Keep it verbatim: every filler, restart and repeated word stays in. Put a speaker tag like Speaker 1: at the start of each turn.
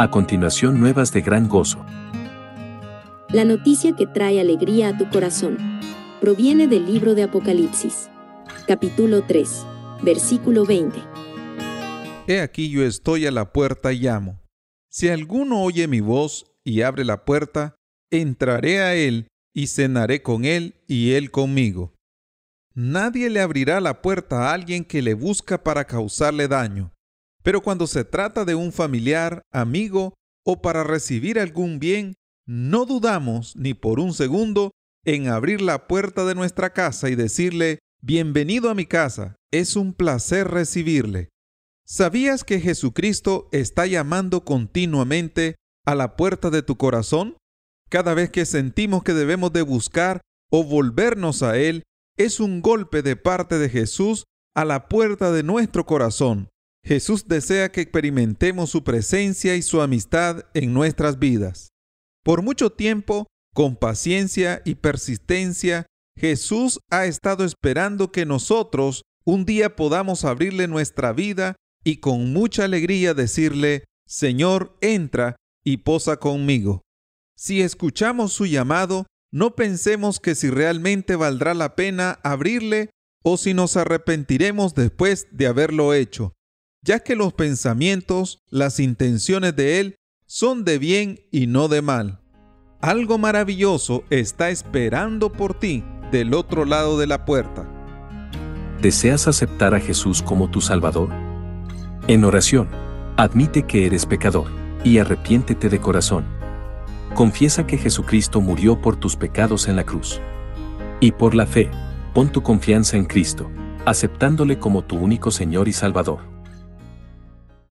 Speaker 1: A continuación, nuevas de gran gozo.
Speaker 2: La noticia que trae alegría a tu corazón proviene del libro de Apocalipsis, capítulo tres, versículo veinte.
Speaker 3: He aquí yo estoy a la puerta y llamo. Si alguno oye mi voz y abre la puerta, entraré a él y cenaré con él y él conmigo. Nadie le abrirá la puerta a alguien que le busca para causarle daño. Pero cuando se trata de un familiar, amigo o para recibir algún bien, no dudamos ni por un segundo en abrir la puerta de nuestra casa y decirle: bienvenido a mi casa, es un placer recibirle. ¿Sabías que Jesucristo está llamando continuamente a la puerta de tu corazón? Cada vez que sentimos que debemos de buscar o volvernos a Él, es un golpe de parte de Jesús a la puerta de nuestro corazón. Jesús desea que experimentemos su presencia y su amistad en nuestras vidas. Por mucho tiempo, con paciencia y persistencia, Jesús ha estado esperando que nosotros un día podamos abrirle nuestra vida y con mucha alegría decirle: Señor, entra y posa conmigo. Si escuchamos su llamado, no pensemos que si realmente valdrá la pena abrirle o si nos arrepentiremos después de haberlo hecho, ya que los pensamientos, las intenciones de Él son de bien y no de mal. Algo maravilloso está esperando por ti del otro lado de la puerta.
Speaker 1: ¿Deseas aceptar a Jesús como tu Salvador? En oración, admite que eres pecador y arrepiéntete de corazón. Confiesa que Jesucristo murió por tus pecados en la cruz. Y por la fe, pon tu confianza en Cristo, aceptándole como tu único Señor y Salvador.